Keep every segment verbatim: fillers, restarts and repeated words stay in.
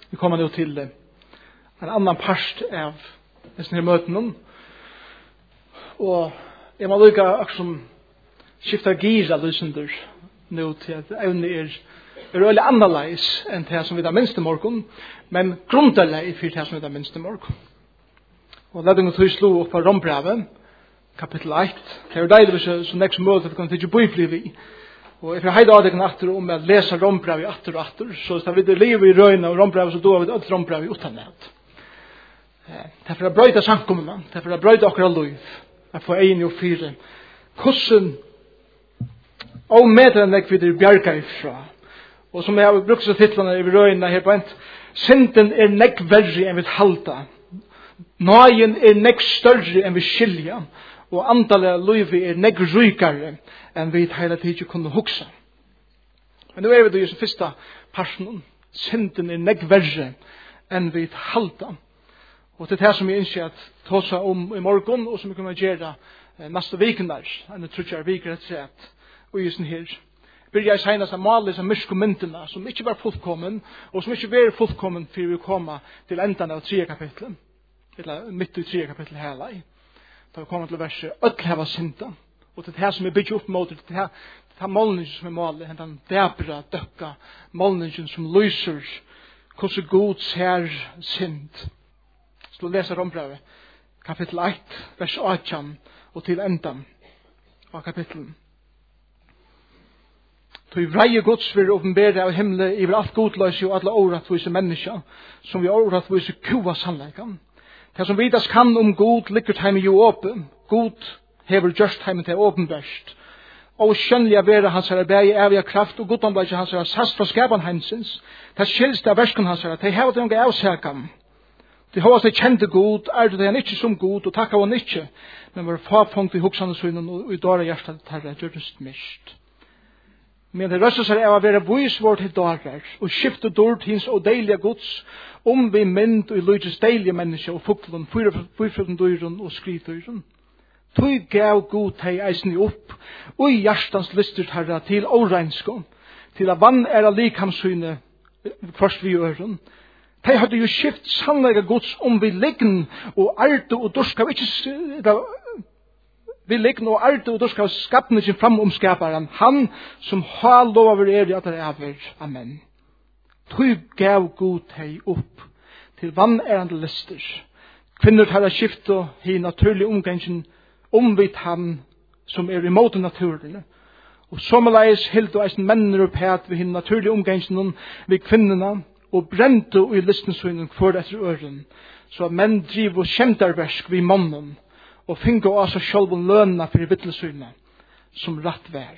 Vi kommer nu till en annan part av dessa möten. Och jag må lycka också som skifta gira lyssender nu till att ävne er är väldigt annorlunda än det som vi har minst i morgon, men grundläggande för det som vi har minst i morgon. Og ledden og tog slå opp på Rombrevet, kapittel ett. Det er deilig hvis så nekst mål at vi kan ikke bøyfli vi. Og if jeg heide av deg atter om å lese Rombrevet atter og atter, så hvis vi lever i røyene og Rombrevet, så då har vi alt Rombrevet utan det. Det er for å brøyde samkommene, det er for å brøyde akkurat liv, at få en og fire. Hvordan og medren jeg vil bjerke ifra. Og som jeg har brukt så titlene i røyene her på en, synden er nekk verre enn vi halta. Nøyen er nekk større enn vi skilja, og antallet livet er nekk rykare enn vi hele tiden kunne huksa. Men nå er vi det i den første personen. Synden er nekk verre enn vi halta. Og det er det som jeg ønsker at ta seg om i morgen, og som vi kommer gjøre neste viken der, enn jeg tror ikke er viker et sett, og i sånn her. Blir jeg senest å male disse mørke myntene, som ikke var fullkommen, og som ikke var fullkommen før vi kommer til enden av tredje kapitlet. Eller mitt i tredje kapittel hele. Da vi kommer til verset, ødel heva synda. Og det er det som er bygget opp mot det, det er det er målningen som er målet, den debra, døkka, målningen som lyser, hvordan god ser synd. Så leser Rombrevet, kapittel ett, vers åtte, og til enden av kapitlen. Tog vreie gods vil åpenbære av himmelen i alt godløse og alle åretvise mennesker, som vi åretvise kua sannleikan. Det som vidas kan om god ligger heim jo åpen. God hever just heim til åpenbærst. Og skjønnelig å være hans herre bæg i evig kraft, og god anblæg hans herre sast fra skapan heimsins. Det skilst av versken hans herre, det hever det unge avsækam. Det har seg kjente god, er det han ikke som god, og takk av han ikke. Men var farpunkt i hoksane synen, og i dårlig hjertet herre gjørst mist. Men det røster seg av å være vysvård til dårer, og skifte dård hins og deilige gods, om vi mynd og lydjes deilige mennesker, og fuklen, fyrfrøtten døyren og skritøyren. Tøy gav god teg eisen opp, og i hjertans lystert herra til åreinskån, til at vann er av likhamsyne først vi øren. Teg hadde jo skift sannlega gods om vi liggen og arte og dorska, ikke vi liggen og arte og dorska skapne sin fram om skaparen, han som har lover er i at det er over. Amen. Tøy gav god teg opp til vannærende lister. Kvinner tar skift og hi naturlig omgjengen omvitt han som er imot naturen. Og sommerleis hilt og eisen menner opp her ved hin naturlig omgjengen ved kvinnerna og brente i listensøynen for etter øren, så at menn driver kjentarversk ved mannen og finner også selv lønna for vittlesøyene som rett vær.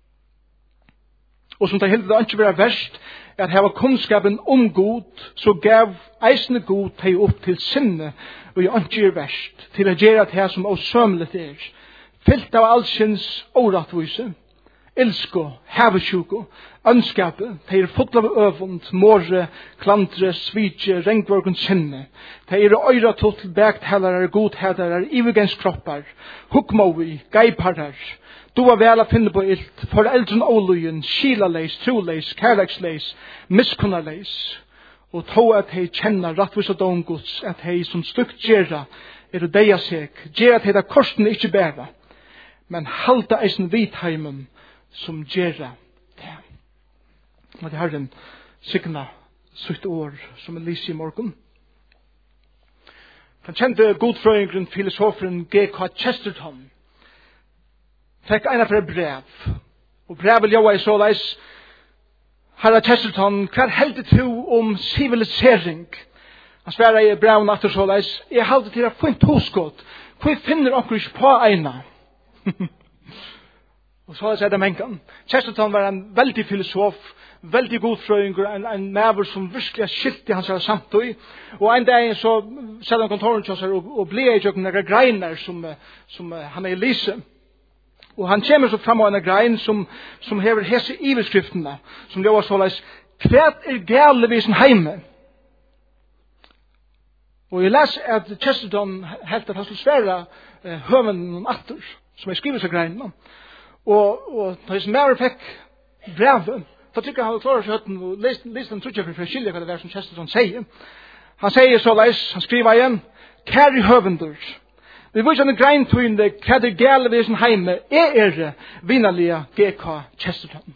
Og som det helt det ikke være verst, er at heva kunnskapen om god, så gav eisende god teg opp til sinne, og i ikke er verst, til å gjøre det som også er, fyllt av allsins åretvise, elsko, hevesjuko, ønskape, de er fått av øvund, måre, klantre, svitje, regnvårgen sinne, de er øyra tot, begthelere, godhelere, ivegenskroppar, hukmovi, geiparar, du var vel å finne på ilt, foreldren åløyen, skilaleis, troleis, kærleksleis, miskunnaleis, og tog at hei kjenner rattvisa domgods, at hei som stukt gjerra, er det deia seg, gjerra til at korsen ikke bæra, men halda eisen vitheimen, som gjerra det. Og det har en signa sutt år, som er lyse i morgen. Den kjente godfrøyngren, filosoferen G K Chesterton, fikk en av brev, og brevet jo er så leis, Herra Chesterton, hva heldet du om civilisering? Han svarer i brevet etter så leis, jeg heldet til å få en toskott, hvor jeg finner okkur ikke på ena. Og så er det mengen. Chesterton var en veldig filosof, veldig god frøynger, en, en maver som virkelig har skilt i hans her samtøy. Og en dag så satt han kontoren til oss og, og ble i jøkken noen greiner som, som han er i lyse. Og han kommer så frem av en grein som, som hever hese iveskriftene, som det var så leis, hva er gale vi sin heime? Og jeg leser at Chesterton helt at han skulle svære eh, høven om atter, som er skrivet seg greinene. Og, og da jeg som mer fikk brevet, Så tycker han klarar sig hötten och läste den trutja för att skilja vad det är som Chesterton säger. Han säger så läs, han skriver igen, Kæri høvendur, vi vill inte grein to in the kæri gale vi som heime, er er vinnerliga G K Chesterton.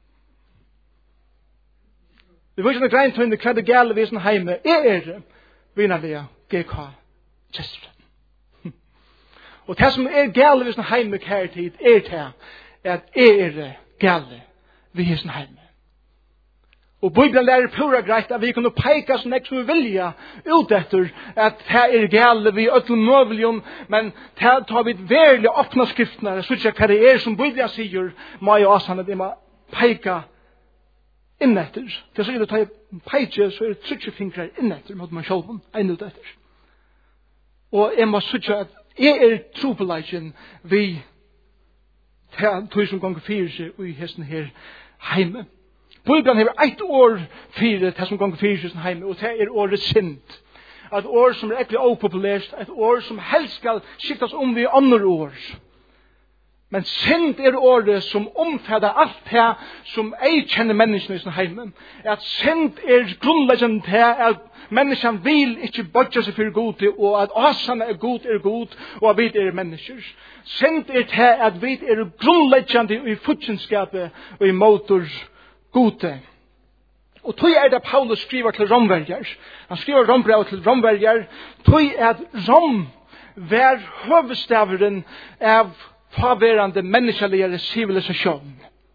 Vi vill inte grein to in the kæri gale vi som heime, er er vinnerliga G K Chesterton. Og det som er gale vi som heime kæri tid, er det at er gale vi som heime. Og Bibelen lærer pura greit at vi kunne peika som nek som vi vilja ut etter at det er gale vi öttel møvelium, men det tar vi verlig åpna skriftene, så ikke hva det er som Bibelen sier, må jeg også at jeg må peika inn etter. Det er så ikke det peika, så er det trutje fingrar inn etter, måtte man sjålven, ein ut etter. Og jeg må sutja at jeg er trupelagen vi tog som ganger fyrir seg i hesten her heime. Bibelen har ett år fyrir det som ganger fyrir seg heime, og det er året synd. Et år som er ekkert opopulært, et år som helst skal skiftas om vi andre år. Men synd er året som omfatter alt det som ei kjenner menneskene i sin heime. At synd er grunnleggende til at menneskene vil ikke bodja seg for gode, og at asane er god er god, og at vi er mennesker. Synd er til at vi er grunnleggende i futjenskapet og i motor gode. Og tog er det Paulus skriver til romverger. Han skriver rombrev til romverger. Tog er at rom var høvestaveren av forverande menneskeligere sivilisasjon.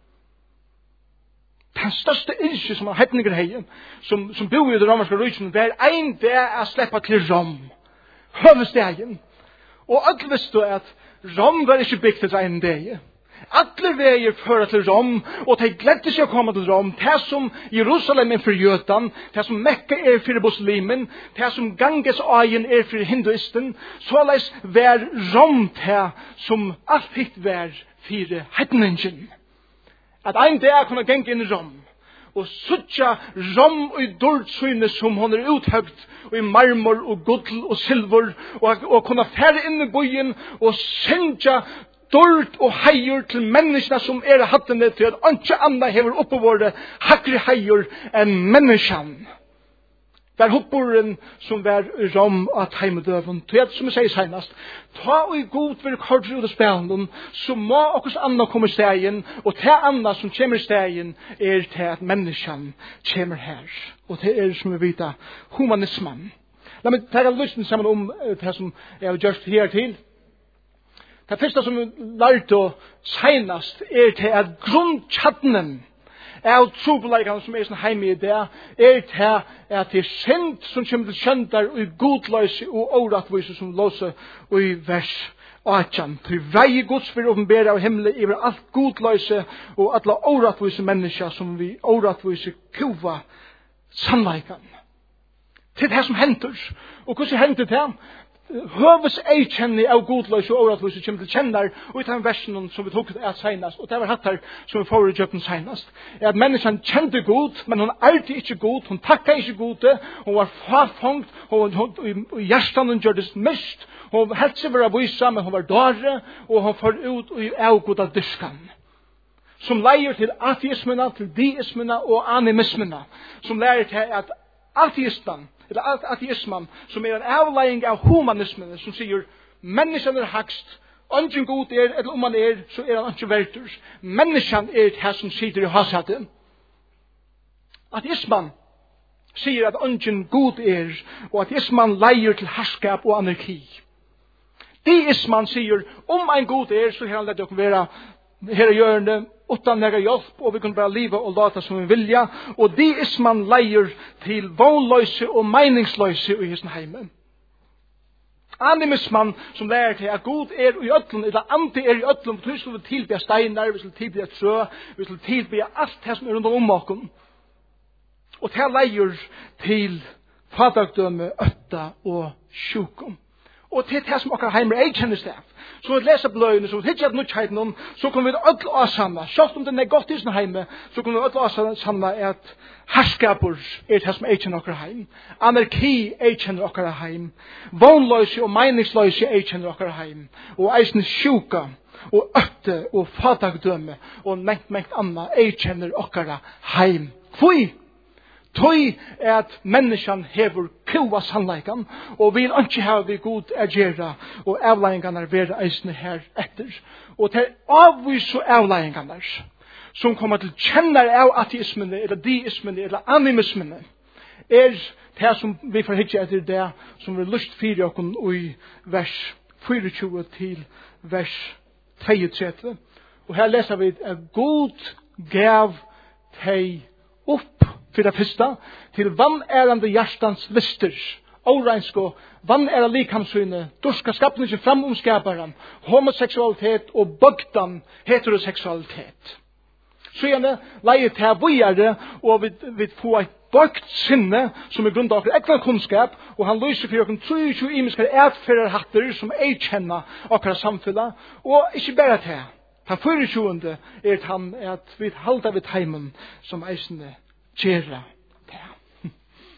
Den største yrke som har hetninger hei, som, som bor i det romerske rysene, var en det å slippe til Rom. Høvestagen. Og alle visste at Rom var ikke bygd til en dag. Alle veier fører til Rom, og de gledde seg å komme til Rom. Det som Jerusalem er for jøden, det som Mekka er for muslimen, det som Ganges øyen er for hinduisten, såleis var Rom det som alt hitt var for hetningen. At en dag kunne genge inn i Rom, og suttja Rom og dårdsyne som hun er uthøgt, og i marmor og gull og silver, og, og kunne fære inn i byen og syndja dård og heier til menneskene som er hattende til at ikke andre hever oppe våre hakre heier enn menneskene. Der hopperen som var rom at heimedøven. Til at, som jeg sier senest, ta og i god vil kortere ut av spelen, så må okkurs andre komme i stegen, og til andre som kommer i stegen, er til at menneskene kommer her. Og det er som vi vet, humanismen. La meg ta lysten sammen om det som jeg har gjort her til. Det første som vi lærte å senest er til at grunnkjattenen av trobeleikene som er sånn heime i det, er til at det er synd som kommer til kjønter og i godløse og åretvise som låser og i vers åtjan. Til vei gods for åpenbære av himmelen over alt godløse og alle åretvise mennesker som vi åretvise kuva sannleikene. Til det som henter. Og hvordan henter det? Høves ei kjenni av godløs og åretløs som til kjenner og i den versen som vi tok at senast, og det var hatt her som vi får i kjøpen senast, er at menneskene kjente god, men hun er alltid ikke god, hun takka ikke gode, hun var farfangt, og hjertan gjør det mist, hun helst seg var vysa, men hun var dårre, og hun får ut og av god av dyskan. Som leier til ateismena, til deismena og animismena, som leier til at ateismen, eller ateismen, som er en avlegging av humanismen, som sier menneskene er hakst, ungen god er, eller om man er, så er han ikke verter. Menneskene er det som sitter i hasaten. Ateismen sier at ungen god er, og ateismen leier til herskap og anarki. Deismen sier, om en god er, så har han lett å være her i hjørnet, utan nega hjelp, og vi kan bare liva og lata som vi vilja, og deismen leier til vånløse og meningsløse i hesten heime. Animismen som lærer til at god er i ødlen, eller ante er i ødlen, for vi skal tilbe steiner, vi skal tilbe trø, vi skal tilbe alt det som er rundt om okken. Og det leier til fadagdømme, øtta og sjukum. Og til det som okkar heimer ei kjennes det. Så vi leser bløyene, så vi hittar nødkheiten om, så kommer vi ødel åsanna. Sjått om det er godt i sin heime, så kommer vi ødel åsanna at herskapur er det som ei kjenner okkar heim. Anarki ei kjenner okkar heim. Vånløyse og meningsløyse ei kjenner okkar heim. Og eisne sjuka og øtte og fatagdømme og mengt mengt anna eikjenner okkara heim. Kvoi? Tøy er at menneskan hever kua sannleikan og vil ikke ha vi god agera og avleiingarna er vera eisne her etter. Og til avvis og avleiingarna som kommer til kjenner av ateismene eller deismene eller animismene er det som vi får hitje etter det som vi lyst fyrir okken i vers tjuefire til vers treogtredve. Og her leser vi at God gav teg opp for det første til vannærende hjertans lister, åreinsko, vannæra likamsyne, durska skapningen fram om skaparen, homoseksualitet og bøgdan heteroseksualitet. Så gjerne leier til vujere, og vi, vi får et bøgt sinne som er grunn av ekvan kunnskap, og han lyser for okken treogtjúgu imiskar etferarhatter som ei kjenna okkara samfunnet, og ikke bare til. Han fyrirtjúende er at han er at vi halda vid heimen som eisende kjera det.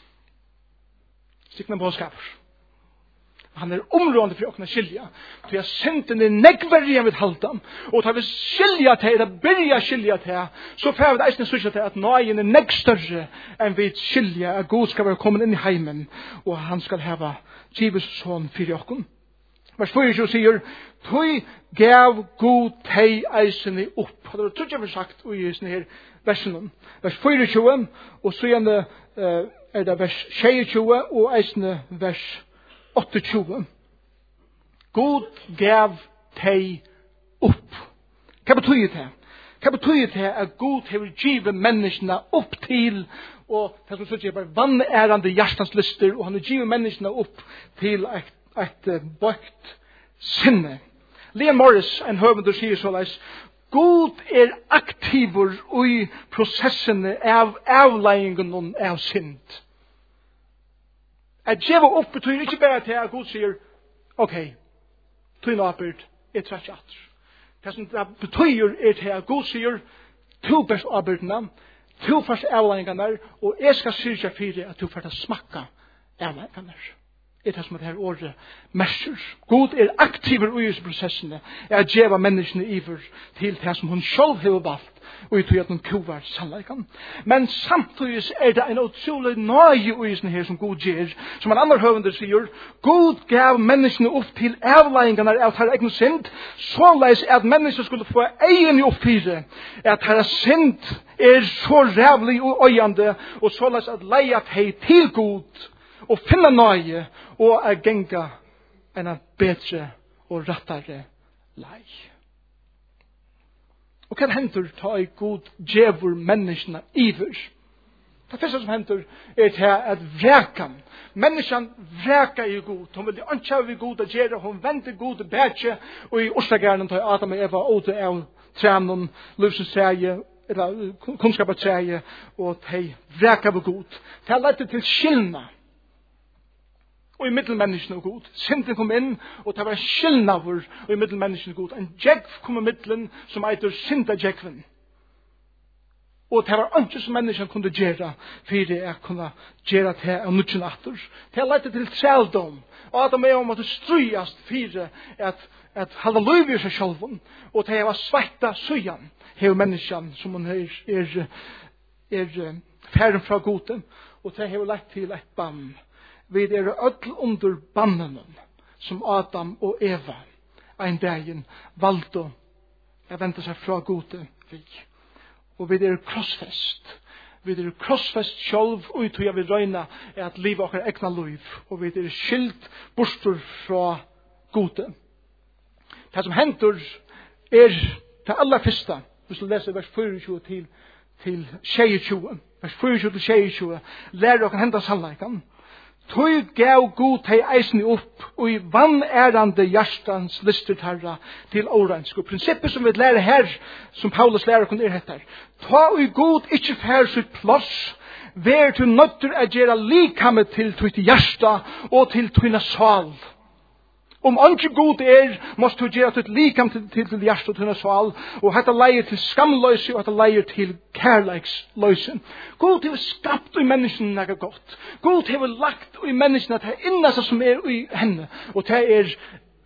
Stikna bådskaper. Han er områdende for åkna skilja. Så jeg sendte den negverige vid haldan. Og tar vi skilja til, eller byrja skilja til, så får vi eisne sykja til at nøyen er negg større enn vi skilja at God skal være kommet inn i heimen, og han skal heva gives sånn fyrir åkken. Vers tjuefire sier, «Tøy gav god teg eisene opp». Det var trodde jeg var sagt i eisene her versen. Vers tjuefire, og så gjerne uh, er det vers tjuetre og eisene vers tjueåtte. God gav teg opp. Hva betyr det? Hva betyr det at God har givet menneskene opp til, og det som sier bare vannærende hjertens lister, og han har givet menneskene opp til et et uh, bøkt sinne. Leon Morris, en høvende, sier såleis, God er aktiver i prosessene av avleingen av synd. At djeva opp betyr ikke bare til at God sier, ok, tøyn oppbyrd, jeg trækker atter. Det som det betyr er til at God sier, to best oppbyrdene, to først avleingene, og jeg skal syrja fyrir at to først smakka avleingene. Er det som er det her året messer. God er aktiver i disse prosessene, er at djeva menneskene iver til det som hun selv har valgt, og i tog at hun kovar sannleikan. Men samtidig er det en utrolig nøye i disse her som God gjør, som en annen høvende sier, God gav menneskene opp til avleingene av her egen synd, såleis at menneskene skulle få egen oppfyre, at her synd er så rævlig og øyende, og såleis at leia teg til God, og finna nøye, og er genga enn en bedre og rattare lei. Og hva hender ta i god djevor menneskene iver? Det første som hender er til at vrekan. Menneskene vreka i god. Hun vil ikke ha vi god å gjøre. Hun venter god å bedre. Og i Orsdagernen tar Adam og Eva åter av trænen, livsens træje, eller kunnskapetræje, og de vreka vi god. Det har lett til skillna. Og i middelmenneskene og god. Synden kom inn, og det var skillnaver og i middelmenneskene og god. En djekv kom i middelen som eitur syndadjekven. Og det var ikke som menneskene kunne gjøre, for det er kunne gjøre til av nuttjen atter. Det har lett til trældom. Og Adam og Eva måtte strøyast for at, at halva løyve i seg sjálfun. Og det var svetta søyan, hev menneskene som hun er, er, er færen fra goden. Og det har lett til et bann. Vi er öll under bannen som Adam og Eva en dagen valgte å vente seg fra gode vi. Og vi er krossfest. Vi er krossfest selv, og jeg vil røyne at livet okker egna liv. Og vi er skilt bostor fra gode. Det som henter er det aller første, hvis du leser vers tjuefire til, til tjuetjue, vers tjuefire til tjuetjue, lærer dere hente sannleikan. Tøy gav god teg eisen opp, og i vannærande hjertans listertarra til årensk. Og prinsippet som vi lærer her, som Paulus lærer kun er hettar, ta og i god ikkje fær sitt plass, vær til nøtter å gjøre likame til tøyt hjärsta og til tøyna sval. Om ikke god er, måste du gjøre tøyt likame til, til, til hjärsta og tøyna sval, og hetta leier til skamløyse, og hetta leier til kærleiksløyse. God har skapt i menneskene nægge godt. God har lagt i menneskene at det er innast som er i henne, og det er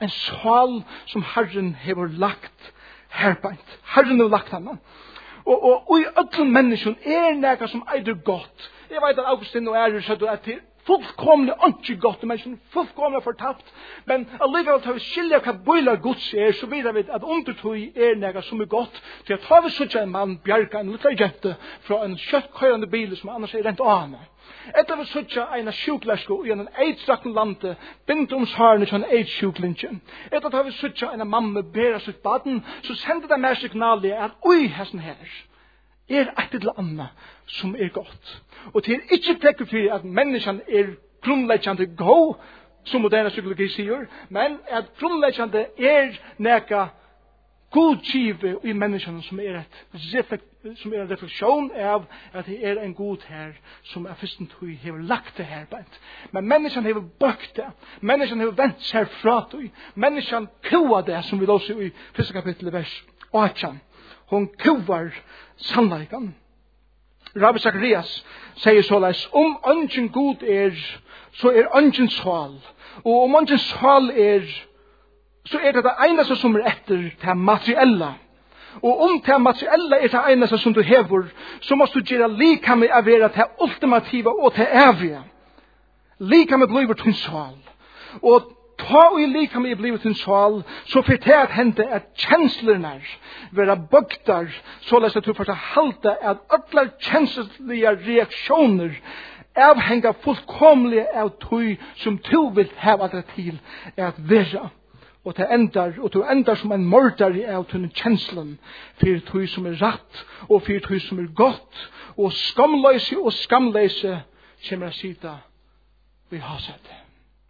en sval som Herren hever lagt herbeint. Herren hever lagt henne. Og, og, og i ødlen mennesken er nega som eider godt. Jeg vet at Augustin og Ærer sa at det fullkomlig ikke godt, mennesken fullkomlig fortapt, men allikevel tar vi skilja hva bøyler Guds er, så vidar vi at undertøy er nega som er godt, til at har vi suttja en mann bjerga en lilla jente fra en kjøttkøyande bil som annars er rent ane. Etter vi suttja en sjuklersko i en eitstrakten lande, bind om svarene til en eitsjuklinjen. Etter har vi suttja en mamma bera sitt baden, så sender det mer signalet at oi, hessen her er et eller annet som er godt. Og til er ikke tekker for at menneskene er grunnleggjande gå, som moderne psykologi sier, men at grunnleggjande er neka godgive i menneskene som er, et, som er en refleksjon av at det er en god her som er først og fremst har lagt det her beint. Men menneskene har bøkt det. Menneskene har vendt seg fra det. Menneskene kua det, som vi låser i første kapittel vers åtte. Hon kuvar sannleikan. Rabbi Zacharias sier såleis, om ønsken god er, så er ønsken sval. Og om ønsken sval er, så er det det eneste som er etter det materiella. Og om det materiella er det eneste som du hever, så måst du gjøre lika med å være det ultimativa og det evige. Lika med blir til sval. Og ta og i lika med blivet en sval, så får det at hente at kjenslerne være bøkter, således at du får ta halte at alle kjenslige reaksjoner avhenger fullkomlig av tog som du vil hava det til at være. Og det endar, og du endar som en mordare av tunne kjenslen for tog som er rett, og for tog som er godt, og skamløse og skamløse kommer å sida vi har sett det.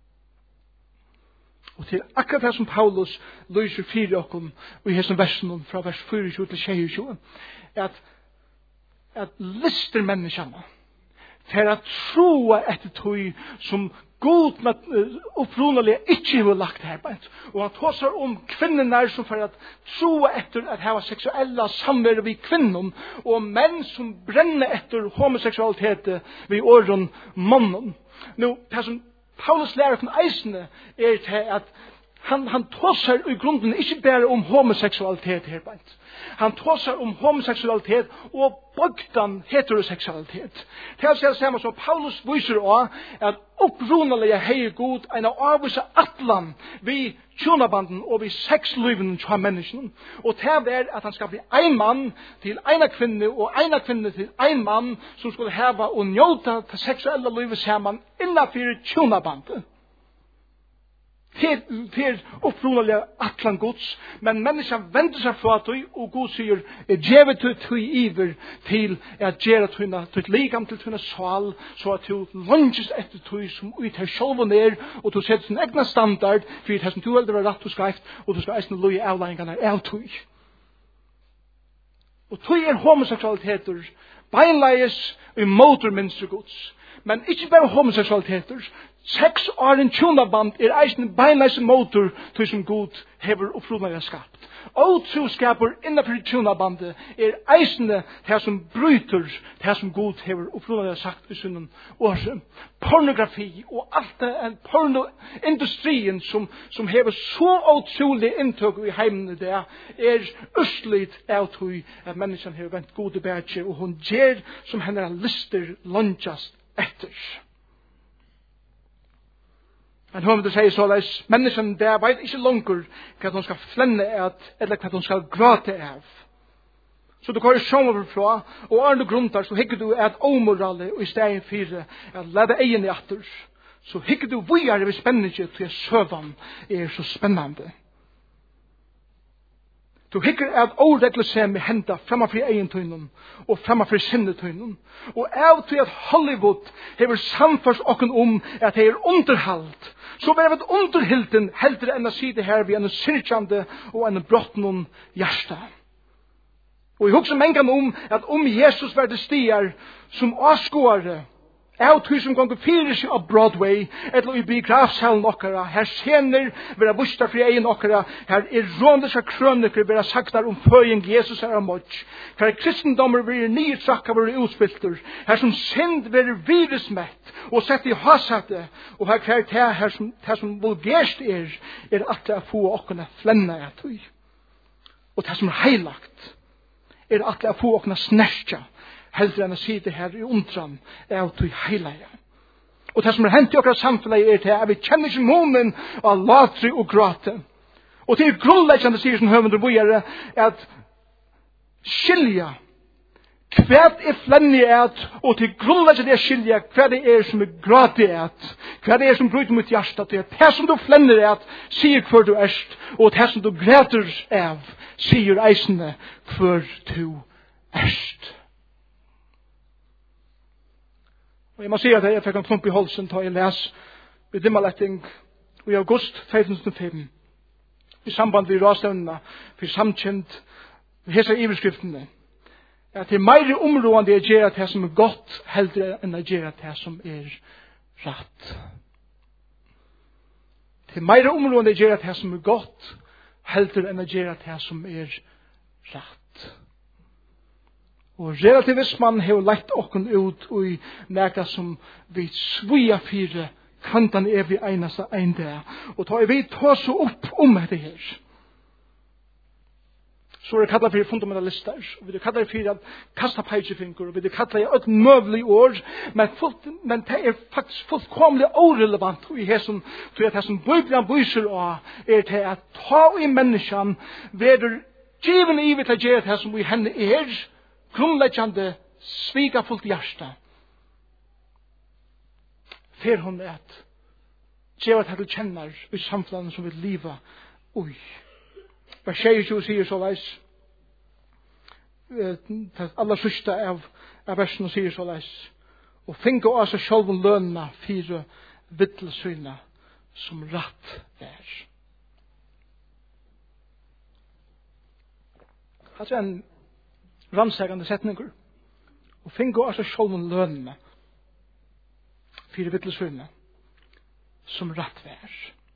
Og til akkurat det som Paulus lyser fire okkom og i hesson versen fra vers tjuefire til tjuesju, at, at lister menneskene for at troa etter tog som god opprunnelige ikke har lagt her beint. Og han tåser om kvinnerne som for at troa etter at hava seksuella samvær vi kvinnen, og menn som brenner etter homoseksualitet vi åren mannen. Nå, det som Paulus lærer fra eisene er til at han, han tåser i grunden ikke bare om homoseksualitet her beint. Han tåser om homoseksualitet og bøgdan heteroseksualitet. Det er det samme som Paulus viser også at opprunnelige hei god en av avvise atlan vi tjonabanden og vi sexliven til mennesken. Og det er at han skal bli ein mann til en kvinne og en kvinne til en mann som skulle hava og njóta til seksuelle livet sammen innenfor tjonabandet. Det er opprunnelige atlan gods, men mennesken vender seg fra tog, og God sier, jeg gjever til tog iver til at gjøre tog ligam til tog sval, så at du lunges etter tog som ut her selv og ned, og du setter sin egna standard, for det som du heldur er rett og skreift, og du skal eisne loge avleggingene av tog. Og tog er homoseksualiteter, beinleies i motorminster gods, men ikke bare homoseksualiteter. Sex og en tjonaband er eisen beinleis motor til som god hever opprunnelige skapt. Og troskaper innenfor tjonabandet er eisende det som bryter det som god hever opprunnelige sagt i sunnen året. Pornografi og alt det pornoindustrien som, som hever så utrolig inntøk i heimene der er østligt av tog at menneskene hever vent gode bætje og hun gjør som henne lister lunchast etter. Men hun vil si såleis, mennesken der vet ikke langer hva hun skal flenne av, eller hva hun skal gråte av. Så du kan jo sjån overfra, og er du grunter, så hikker du et omorale, og i stedet for at lede egen i atter, så hikker du vujar ved spennende til at søvann er så spennende. Du hikker at åregler seg med henda framfor egen tøynen og framfor sinnetøynen. Og av til at Hollywood hever samførst okken om at det er underhalt, så blir det underhilden heldre enn å si det her ved en syrkjande og en brottnum hjärsta. Og jeg husker mengan om at om Jesus var det stier som avskåre av tog som gonger fyrir seg av Broadway, eller i biografsalen okkara, her scener vera busta fri egen okkara, her er råndesa krøniker vera sagtar om føying Jesus er amotj, her kristendommer vera nye trakka vera utspilter, her som synd vera virusmett, og sett i hasete, og her kvar det her som, det som vulgerst er, er at det få åkne flenna et ui. Og det som er heilagt, er at det få åkne snertja, heldre enn å si det her i undran, er at ui heilaja. Og det som er hendt i okra samfunnet er til at vi kjenner ikke månen av latri og gråte. Og til grunnleggende sier som høvende bojere, at skilja hva er flennig et, og til grunnleggende er skilja hva det er som er gråte et, hva det er som bryter mot hjertet til. Det som du flenner et, sier hver du erst, og det som du græter av, sier eisende hver du erst. Og jeg må si at jeg fikk en klump i halsen da jeg les ved dimmaletting i august to tusen og fem i samband med rådstevnene for samkjent hese iverskriftene at det er mer områdende å gjøre det som er godt heldre enn å gjøre det som er rett. Det er mer områdende å gjøre det som er godt heldre enn å gjøre det som er rett. Og relativismen har lagt okken ut i nækka som vi svia fire kantan er vi einasta ein der. Og da er vi ta så opp om dette her. Så er det kallet for fundamentalister, og vi er kallet for at kasta peisefinger, og vi er kallet for et møvlig år, men, fullt, men det er faktisk fullkomlig orelevant i hesson, for at hesson bøybran bøyser av, er til at ta i menneskene, veder given i vi til å gjøre det som vi henne er, grunnleggjande svika fullt hjärsta. Fer hon at gjeva det til kjenner i samfunnet som vi liva ui. Vers tjueto sier så leis, det aller sørste av, av versen sier så leis, og finke av seg sjølven lønna fire vittelsyna som ratt er. Altså en rannsægande setninger, og finke av seg sjølven lønna fire vittelsyna som ratt er.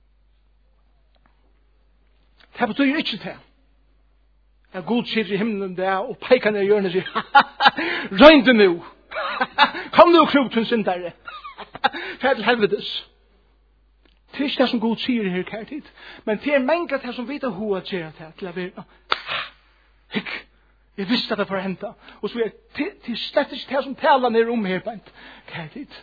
Det betyr ikke det. Jeg god sitter i himmelen der, og peker ned i hjørnet og sier, røyn du nå! Kom nu, krok, hun syndere! Fær til helvetes! Det er ikke det som god sier her, kjær tid. Men det er menget det som vet hva at gjør det, til å være, hikk, jeg visste at det får hente. Og så er det slett ikke det som taler ned om her, kjær tid.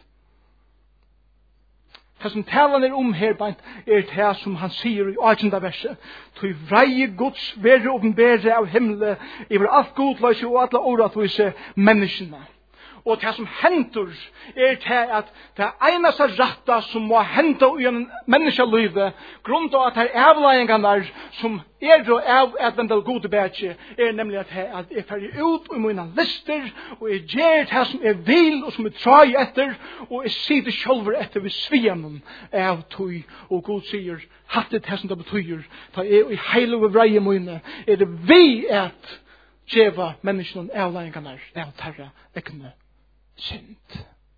Det som taler er om her beint er det som han sier i åttende verset. Til vreie Guds være åpenbære av himmelen over alt godløse og alle åretvise menneskene. Og det som henter er det at det eneste rette som må hente i en menneskeliv, grunn av at det er avleggingene som er og av at den gode bedre, er nemlig at jeg ferdig ut i mine lister, og jeg gjør det som jeg vil, og som jeg trar etter, og jeg sier det selv etter ved svien av tog, og God sier, hatt det det som det betyr, da jeg i hele og vreie mine, er det vi at gjøre menneskene avleggingene av terra ekne synd.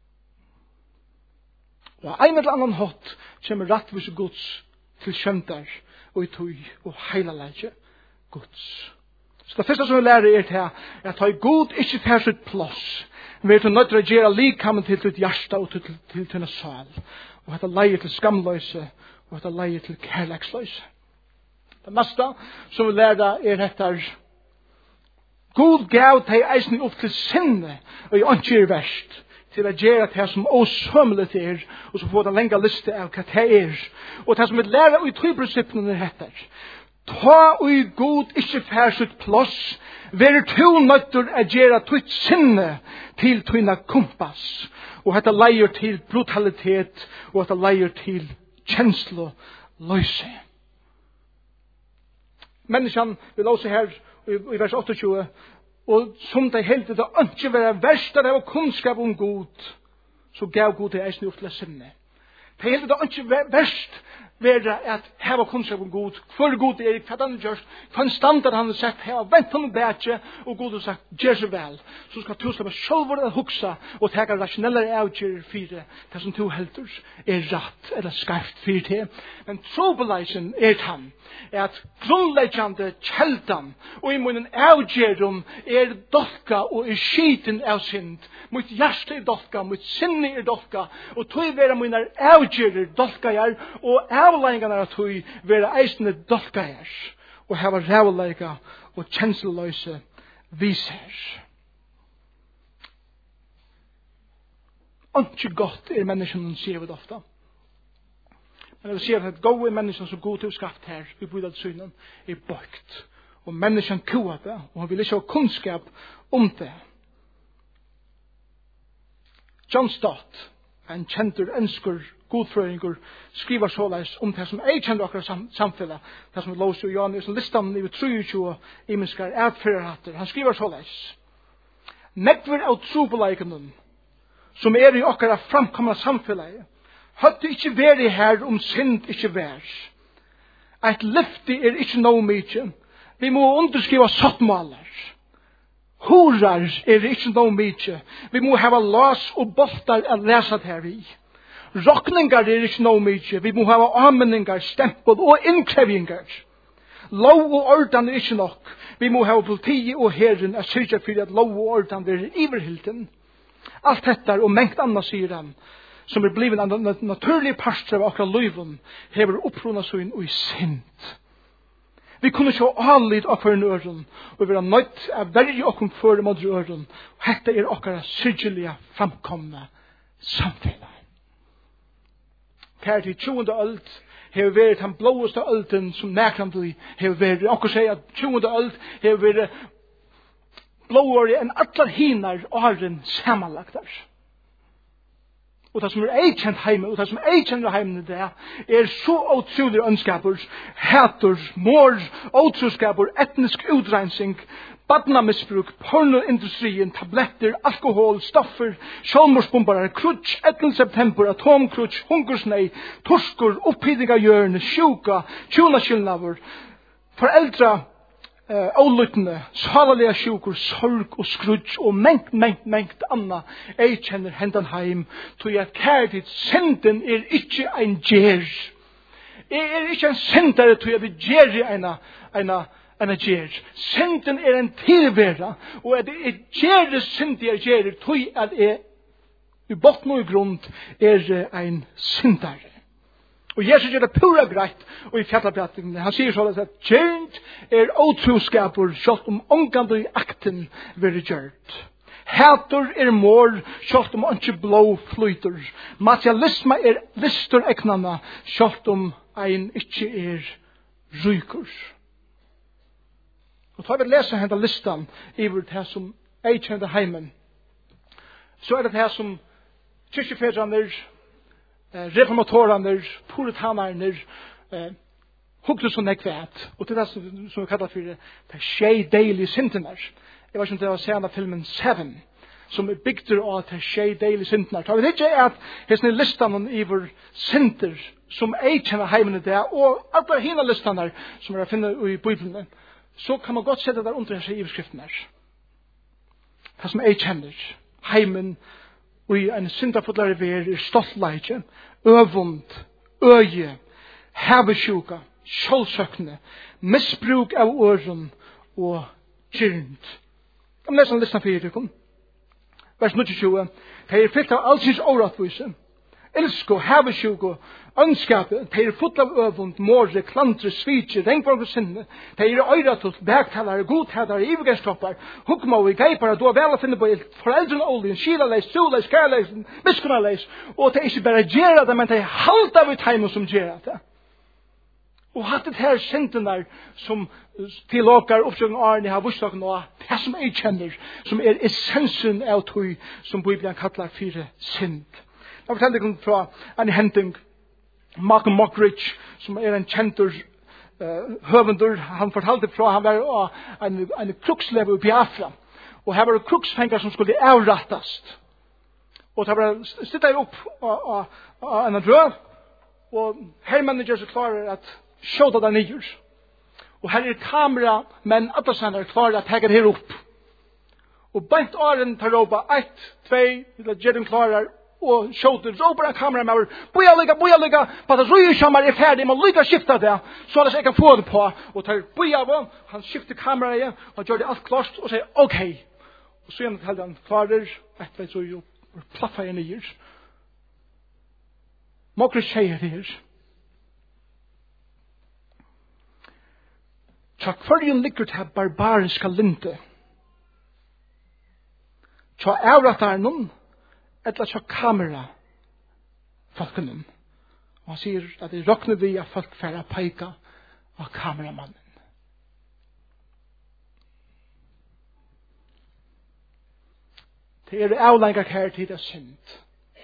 Og en eller annen hatt kommer rettvis Guds til kjønter og i tog og heilalegge Guds. Så det første som vi lærer er til at ta god ikke fer sitt plass. Vi er til nødt til å gjøre likhammen til ditt hjerte og til, til, til denne sal. Og dette leier til skamløse og dette leier til kærleksløse. Det neste som vi lærer er dette God gav deg eisen opp til sinne, og jeg ikke er verst, til å gjøre det som åsømmelig er, og så får det lenge liste av hva det er. Og det som vi lærer i tryprinsippene heter, ta og god ikke fær sitt plass, være to nøtter å gjøre tøyt sinne til tøyna kompass, og dette leier til brutalitet, og dette leier til kjenslo løse. Menneskene vil også her, i vers tjueåtte, og som de heldte det ikke være verst av kunnskap om God, så gav God det eisen opp til å sinne. De heldte det ikke verst være at heva kunnskap om god, for god er hva han gjørst, hva han standard han har sagt, heva vent honom bætje, og god har sagt, gjør så vel, så skal du slappe sjølver å huksa, og teka rasjonelle avgjør fire, det som du heldur er ratt, eller skarft fire til. Men trobeleisen er han, er at grunnleggjande kjeldan, og i munnen avgjørum er dolka, og er skiten av synd, mot hjerte er dolka, mot sinne er dolka, og tog vera munnen avgjører dolka er, og avleggingarna av tog vera eisne dolka er, og hava rævleika og kjensleløse viser. Ikke godt er menneskene sier vi det ofte. Men jeg vil si at gode mennesker som god til skapt her, vi bor at synen, er bøkt. Og menneskene koer det, og han vil ikke ha kunnskap om det. John Stott, en kjentur ønsker godfrøringer, skriver såleis om det som jeg kjenner akkurat sam samfunnet, det som vi låser i Johannes, listan i treogtjúgu imenskar ertførerhatter. Han skriver såleis: Nekver av trobeleikenen, som er i okkara framkomna samfunnet, hadde ikke vært her om synd ikke vær. Et løfte er ikke noe mykje. Vi må underskriva sottmaler. Horar er ikke noe mykje. Vi må hava las og boltar å lese det her i. Rokningar er ikke noe mykje. Vi må hava anmenningar, stempel og innkrevingar. Lov og ordan er ikke nok. Vi må hava politi og herren å syrja for at lov og ordan er iverhilden. Alt dette og mengt annet, sier han, som er blivet en naturlig parster av akkurat løyven, hever opprona søyn og i sint. Vi kunne ikke ha anlid av for en øren, og vi er nødt av verje okkom for en måte øren. Og dette er akkurat syrgelige framkomne samfunnet. Kært i tjuende øld, hever vært den blåeste ølden som nærkant hever vært. Akkur sier at tjuende øld hever vært blåere enn atler hinar åren samanlagtar. Og det som er eikjent heime, og det som er eikjent heime det, er så utrolig ønskaper, hater, mor, utroskaper, etnisk utrensing, badnamisbruk, pornoindustrien, tabletter, alkohol, stoffer, sjålmorsbombare, krutsch, ellevte september, atomkrutsch, hungersnei, torskor, opphidning av hjørne, sjuka, tjunaskylnaver, foreldra, Uh, Ålyttene, salalige sjukur, sorg og skrudj og mengt, mengt, mengt anna. Jeg kjenner hendan heim, tog at kærligt, synden er ikke ein gjer. Jeg er ikke en syndare, tog at vi gjer eina, eina, eina gjer. Synden er en tilvera, og at jeg gjer synd jeg gjer, tog at jeg i botten og i grunn er ein syndare. Og Jesus gjør det pura greit, og i fjallabjattingen, han sier sånn at kjent er otroskaper, sjålt om omgande i akten vil gjørt. Hætur er mor, sjålt om ikke blå flyter. Materialisme er lister eknana, sjålt om ein ikke er ryker. Og tar vi lese henne listan i det som jeg kjente heimen, så er det det som kyrkjefedraner, reformatorerne, puritanerne, eh, hugde så nekvært. Og det er det som, som vi kallar for det tjei deilige syndenar. Jeg vet ikke om det var scenen av filmen Seven, som er bygd av til tjei deilige syndenar. Det er ikke at hesne listan iver synder som jeg kjenner heimene det, og alle hina listanar som er å finne i Bibelen, så kan man godt sette der under hese iverskriften her. Det som jeg kjenner heimen, og i en syndafodlare ver er stoltleitje, øvund, øye, havesjuka, kjølsøkne, misbruk av åren og kyrnt. Jeg må lese en lista for dere. Vers tjue. Det er fylt av allsins åratvise. Elsko, havesjuka, ønskapet, det er fullt av øvund, måre, klantre, svitje, regnborg og sinne. Det er øyratult, bergtalare, godhedare, ivergenstroppar, hukmåi, geipare, du har vel å finne på ilt, foreldrene oljen, skilaleis, solleis, kærleis, miskunnaleis, og det er ikke bare gjerra det, men det er halda vi teimen som gjerra det. Og hatt det her syndene som til åker oppsøkning Arne har vursdagen nå, det som jeg kjenner, som er essensen av tog som Bibelen kallar fire synd. Jeg forteller deg fra en hending, Malcolm Mockridge, som er en kjentur uh, høvendur. Han fortalte fra han var uh, en, en krukslever i Biafra. Og her var det kruksfengar som skulle avrattast. Og det var stittet opp av en røv, og hermennene gjør seg klare at skjøta der nyer. Og her er kamera, men alle sender er klare at hegger her opp. Og bant åren tar råpa, ett, tvei, eller gjør den klare, og skjøter, råper en kamera med, boja lykka, boja lykka, på at røyeskammer er ferdig, man lykka skifta det, så at jeg kan få det på, og tar boja av, han skifter kamera igjen, og gjør det alt klart, og sier, ok. Og så igjen til han klarer, ett, tvei, så jo, plaffa jeg nyer. Mokre tjejer her. Tja kvarjen ligger til barbariska linte. Tja avratarnum, etla tja kamera folkenen. Og han sier at det råkner vi at folk færre peika av kameramannen. Det er avlengar her tid er synd.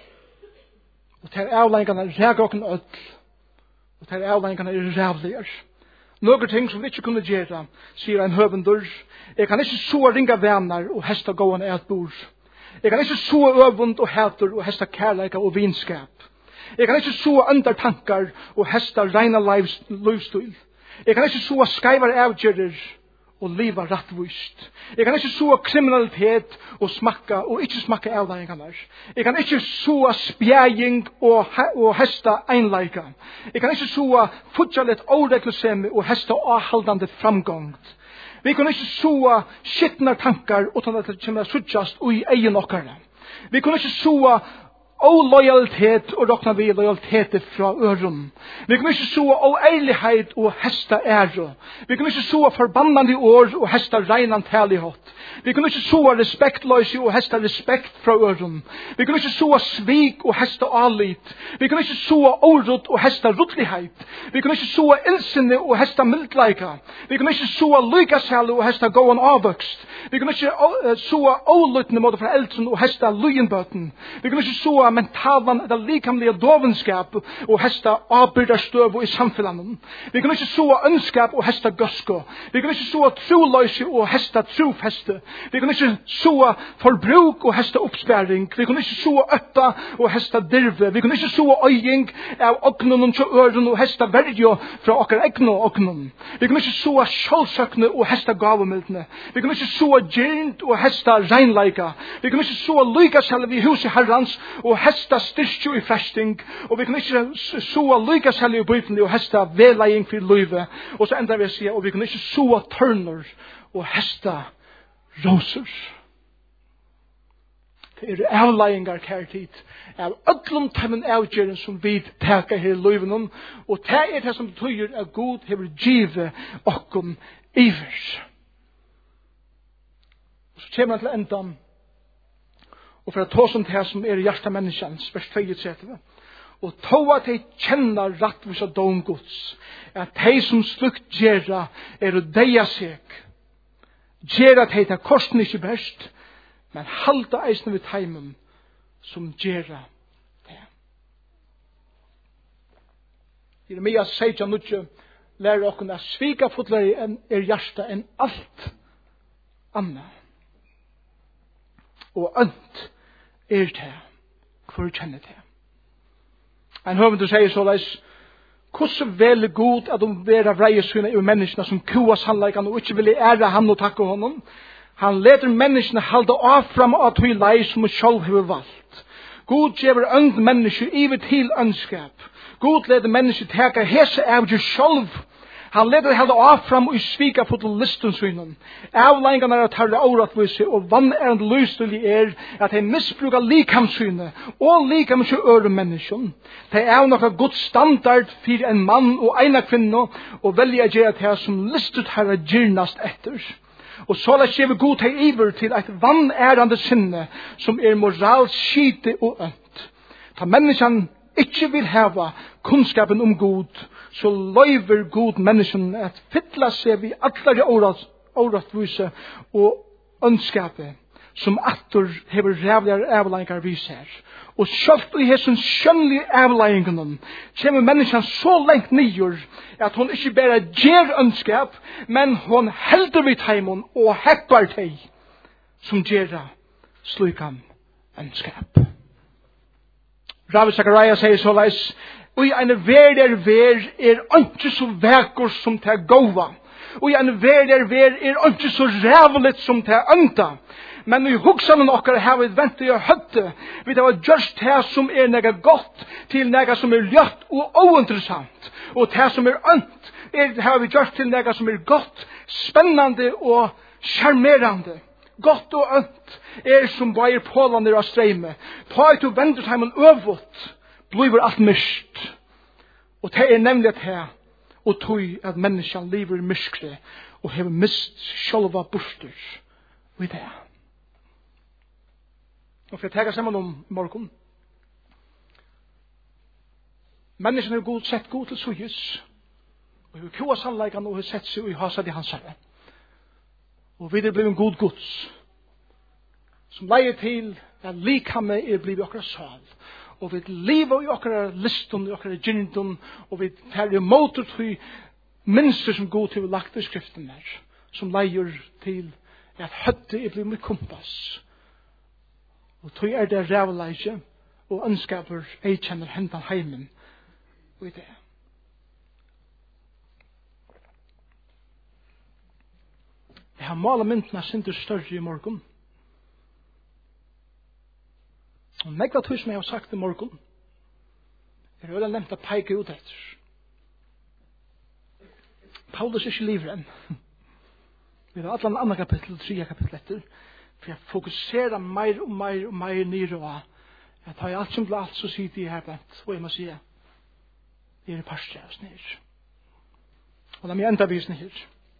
Og det er avlengarna rægåken ødl. Og det er avlengarna rævligar. Några ting som vi ikke kunne gjøre, sier en høvendur. Jeg kan ikke så ringa venner og hesta gående et bord. Jeg kan ikke så øvund og hætur og hesta kærleika og vinskap. Jeg kan ikke så andre tankar og hesta reina livsstil. Jeg kan ikke så skaivar avgjerer og liva rattvist. Jeg kan ikke så kriminalitet og smakka og ikke smakka avlæringarna. Jeg kan ikke så spjæging og, og hesta einleika. Jeg kan ikke så futja litt åreklusemi og hesta avhaldande framgångt. Vi kan ikke så skittna tankar utan at det kommer suttjast i egen okkara. Vi kan ikke så olojalitet og råkna vi lojalitet fra øren. Vi kan ikke så oærlighet og hesta ære. Vi kan ikke så forbannande år og hesta reinan talighet. Vi kan ikke så respektløse og hesta respekt fra øren. Vi kan ikke så svik og hesta alit. Vi kan ikke så orot og hesta ruttlighet. Vi kan ikke så ilsinne og hesta mildleika. Vi kan ikke så lykasæle og hesta gåan avvøkst. Vi kan ikke så oluttne måte fra eldren og hesta lujenbøten. Vi kan ikke så mentalan eller likamlige dovenskap og hesta avbyrdarstøv i samfunnet. Vi kan ikke så ønskap og hesta gøsko. Vi kan ikke så troløyse og hesta trofeste. Vi kan ikke så forbruk og hesta oppsperring. Vi kan ikke så øtta og hesta dirve. Vi kan ikke så øying av oknun til øren og hesta verjo fra okkar egno oknun. Vi kan ikke så sjølsøkne og hesta gavemildne. Vi kan ikke så gynt og hesta reinleika. Vi kan ikke så lykaselle vi hus i herrans og hesta styrstjo i fresting, og vi kan ikke så lyka selge i bøytene og hesta vedlegging for løyve, og så enda vi sier, og vi kan ikke så tørner og hesta roser. Det er avleggingar kærtid av öllum tæmmen avgjøren som vi teka her i løyven, og det er det som betyr at Gud hever givet okkom iver. Så kommer han til endan, og for å ta som det som er i hjertet menneskens, vers tjuetre. Og to at de kjenner rattvis av domgods, at de som slukt gjerra er å deia seg. Gjerra at de tar korsen ikke best, men halda eisne vid heimen som gjerra det. Jeremia sier nutje, lærer okken at svika fotler er hjertet enn alt annet. Og ønt er det, hvor kjenner det. En høvende sier såleis, hvordan vel god at de vera vreiesyne i menneskene som kua sannleikan og ikke vil ære han og takke honom. Han leder menneskene halda av fram av tog lei som sjálv hever valgt. God gjever ønd menneske iver til ønskap. God leder menneske teka hese avgjør sjálv. Han leder helde av fram og svika på til listen synen. Avlengan er at herre åretvise og vann er en løselig er at de misbruker likamsynet og likamsy øre mennesken. Det er noe god standard for en mann og en kvinne og velger å gjøre det som listet herre gyrnast etter. Og så la skjeve god til iver til et vannærende sinne som er moralsk skite og ønt. Ta mennesken ikke vil hava kunnskapen om god, så løyver god mennesken at fytla seg vi allare åretvise og ønskapet som atter hever rævligere avleggingar viser. Og sjølt i hesson skjønlige avleggingen kommer mennesken så lengt nyer at hun ikke bare gjer ønskap, men hun helder vid heimen og heppar teg som gjerra slukan ønskap. Ravi Zachariah sier såleis Og i en ver der ver er ikke så vekker som til gåva. Og i en ver der ver er ikke så rævligt som til ønta. Men i hugsanen okkar har vi ventet og høtte. Vi har gjort det som er nega godt til nega som er ljøtt og ointeressant. Og det som er ønt er, har vi gjort til nega som er godt, spennende og charmerande. Godt og ønt er som bare pålander av streime. Ta ut og vendt heimen øvått, blir alt mist. Og det er nemlig at her, og tog at menneskene lever i myskre, og har mist sjølva borster. Og i det. Og for jeg tenker sammen om morgen. Menneskene har god sett god til suyes. Og har kua sannleikene og har sett seg og har sett i hans herre. Og vi er blevet en god gods. Som leier til at likhamme er blevet akkurat sal. Og vi lever i akkurat listen, i akkurat gynntum. Og vi tar imot til minster som god til å lagt i skriften der. Som leier til at høtte er blevet med kompass. Og tog er det rævleise og ønskaper jeg kjenner hentan heimen. Og i det. Jeg har malet myndene sinter større i morgen. Og nekva tog som jeg har sagt i morgen, er det veldig nevnt å peike ut etter. Paulus er ikke livren. Vi har alle andre kapittel, tre kapittel etter, for jeg fokuserer mer og mer og mer nere av at har jeg alt som blir alt, så sier de her blant, og jeg må si, det er parstreves nere. Og la meg enda vise nere.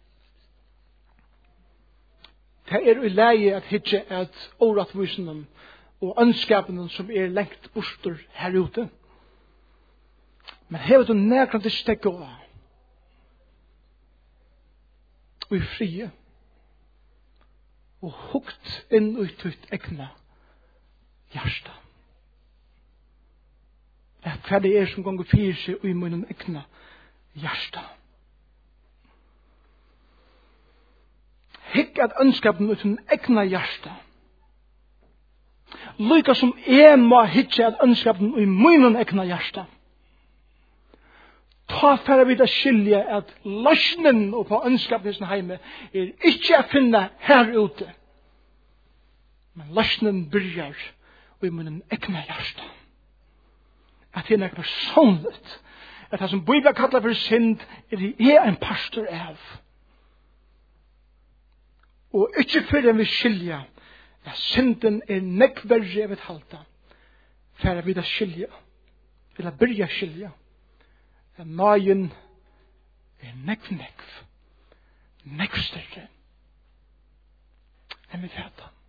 Det er i leie at hitje at åretvisenen og ønskapene som er lengt borster her ute. Men hever du nærkant til stekke av og i frie og hukt inn ut ut egna hjärsta. At hva det er som ganger fyrer seg i munnen egna hjärsta. Hikk at ønskapen ut en egna hjärsta. Lykka som jeg må hikke at ønskapen i munnen egna hjärsta. Ta for vi da skilje at løsnen og på ønskapen i sin heime er ikke å finne her ute. Men løsnen byrjar i munnen egna hjärsta. At det er noe personligt. At det som Bibelen kallar for synd er det er en pastor av. Og ikke før vi skilja at synden er nekverre av et halta. For vi da skilja, eller byrja skilja, at nøyen er nekv nekv, nekv større enn vi fæta.